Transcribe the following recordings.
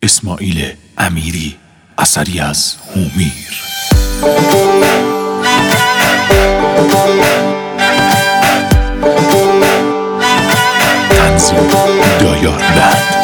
اسماعیل امیری، اثری از هومیر. تنظیم دایار بند.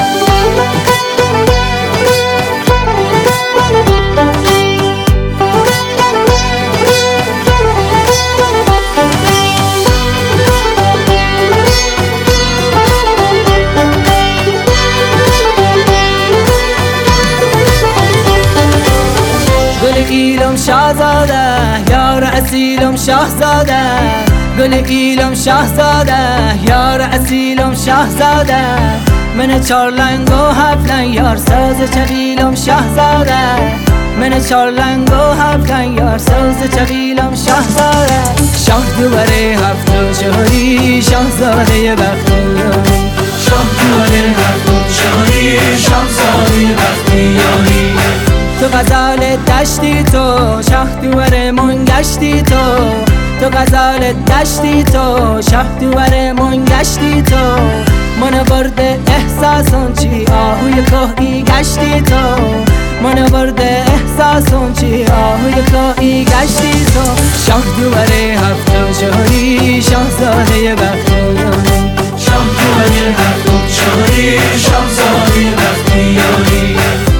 گل ایلم شاهزاده یار اصیلم شاهزاده، گل ایلم شاهزاده یار اصیلم شاهزاده، من چار لنگ و هفت لنگ یار ساز چویلم شاهزاده، من چار لنگ و هفت لنگ یار ساز چویلم شاهزاده، شاه دوباره هفت و شهری شاهزاده بختیاری، شاه دوباره هفت و شهری شاهزاده بختیاری. تو غزال دشتی تو شاه دوباره منگشتی تو غزال دشتی تو شاه دوباره منگشتی تو، من برده احساسون چی آهوی کوهی گشتی تو، من برده احساسون چی آهوی کوهی گشتی تو، شاه دوباره هفت و شهری شاهزاده بختیاری، شاه دوباره هفت و شهری شاهزاده بختیاری.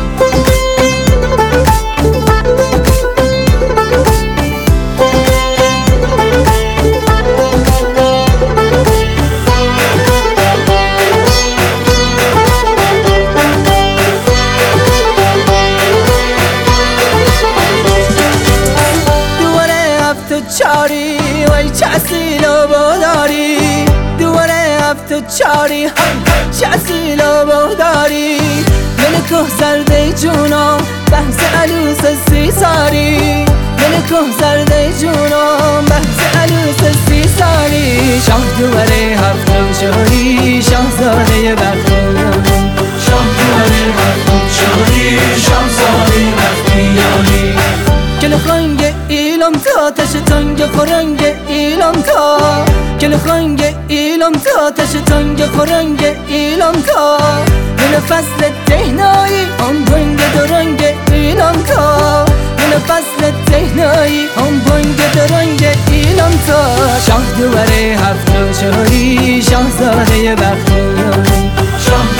چاری وای چه اصیل و بوداری، دوباره هفت و چاری چه اصیل و بوداری، دل که زرده جونم بحث علوس سی ساری، دل که زرده جونم بحث علوس سی ساری، شاه دوباره هفت و شهری شاهزاده بختیاری، شاه دوباره هفت و شهری شاهزاده بختیاری. کل خنگ ایلم تا تش تنگ خورنگ ایلم تا، کل خنگ ایلم تا تش تنگ خورنگ ایلم تا، من فصل تهنایی هم بنگ درنگ ایلم تا، من فصل تهنایی هم بنگ درنگ ایلم تا، شاه دوباره هفت و شهری شاهزاده بختیاری، شاه